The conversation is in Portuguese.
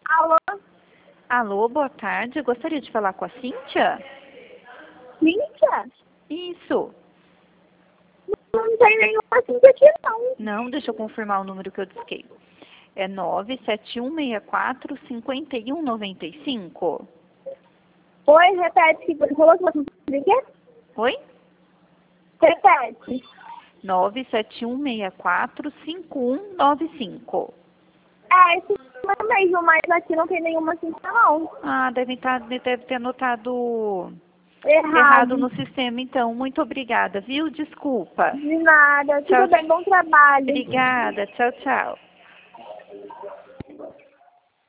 Alô? Alô, boa tarde. Eu gostaria de falar com a Cíntia? Cíntia? Isso. Não tem nenhuma Cíntia aqui, não. Não, deixa eu confirmar o número que eu disquei. É 97164-5195. Oi, repete. Você falou que você não quer? Oi? Repete. 97164-5195. É, esse é mesmo, mas aqui não tem nenhuma Cíntia, não. Ah, deve ter anotado errado Errado. no sistema, então. Muito obrigada, viu? Desculpa. De nada. Tchau. Tudo bem, bom trabalho. Obrigada. Tchau, tchau.